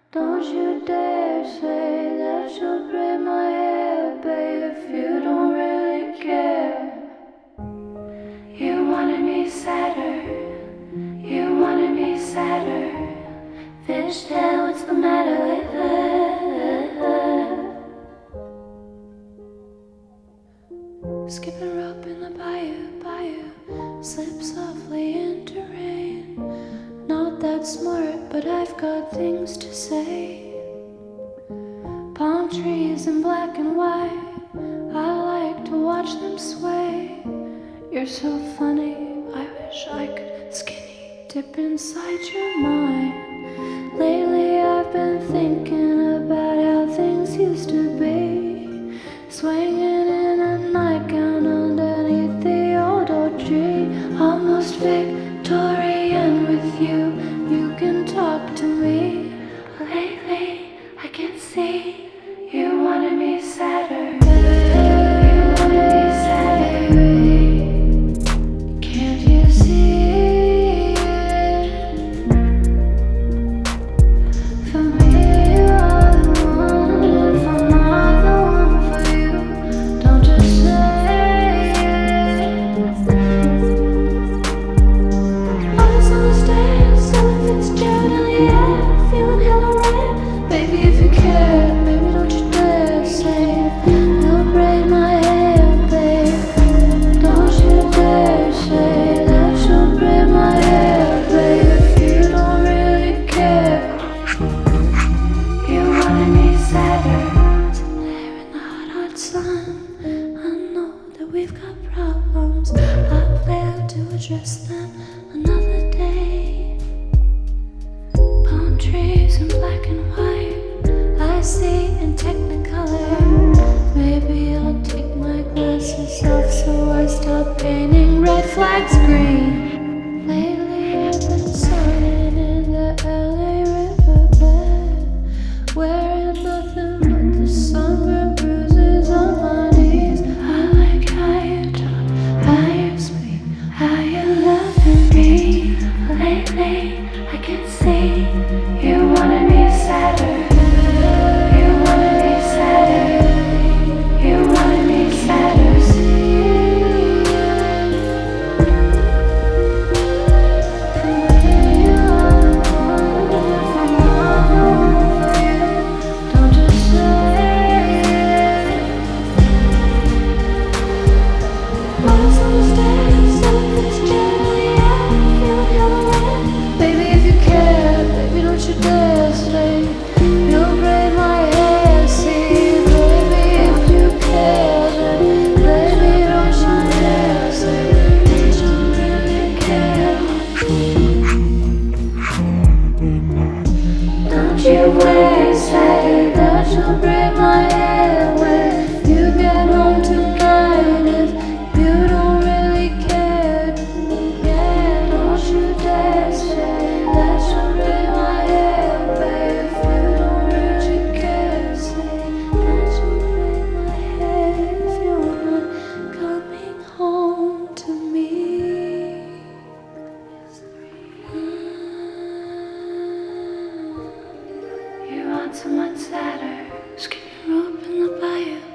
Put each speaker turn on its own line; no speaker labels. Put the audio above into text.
Don't you dare say that you'll braid my hair, babe, if you don't really care. You wanted me sadder, you wanted me sadder. Fishtail, what's the matter with her? Skipping rope in the bayou, slip softly into rain. Not that smart, but I've got things to say. Palm trees in black and white, I like to watch them sway. You're so funny, I wish I could skinny dip inside your mind. Lately I've been thinking about how things used to be, swinging in a nightgown underneath the old oak tree. Almost Victorian with you, you can talk to me. Lately I can see you wanted me sadder. You wanted me sadder. Can't you see it? For me you are the one. If I'm not the one for you, don't just say it. I just understand, Ella Fitzgerald, yeah, feeling hella right. Baby, if you care, baby, don't you dare say you'll braid my hair, babe. Don't you dare say that you'll braid my hair, babe, if you don't really care. You wanted me sadder. Sitting there in the hot, hot sun, I know that we've got problems. I plan to address them another day. Palm trees in black and white, I see in technicolor. Maybe I'll take my glasses off so I stop painting red flags green. Lately I've been sunning in the LA riverbed, wearing nothing but the sunburn bruises on my knees. I like how you talk, how you speak, how you loving me. Lately I can see you wanted me sadder. You wanted me sadder. You wanted me sadder. For me you are the one. If I'm not the one for you, don't just say it. I just understand, Ella Fitzgerald, yeah, feeling hella right. Baby, if you care, baby, don't you dare say you'll braid my hair. See, baby, if you care, then baby, don't you dare say you don't really care. Don't you worry, sadder, that you'll braid my hair when you get home tonight. If you don't really care, yeah, don't you dare say that you'll braid my hair, babe. If you don't really care, say that you'll braid my hair if you're not coming home to me. You want someone sadder, skipping rope in the bayou,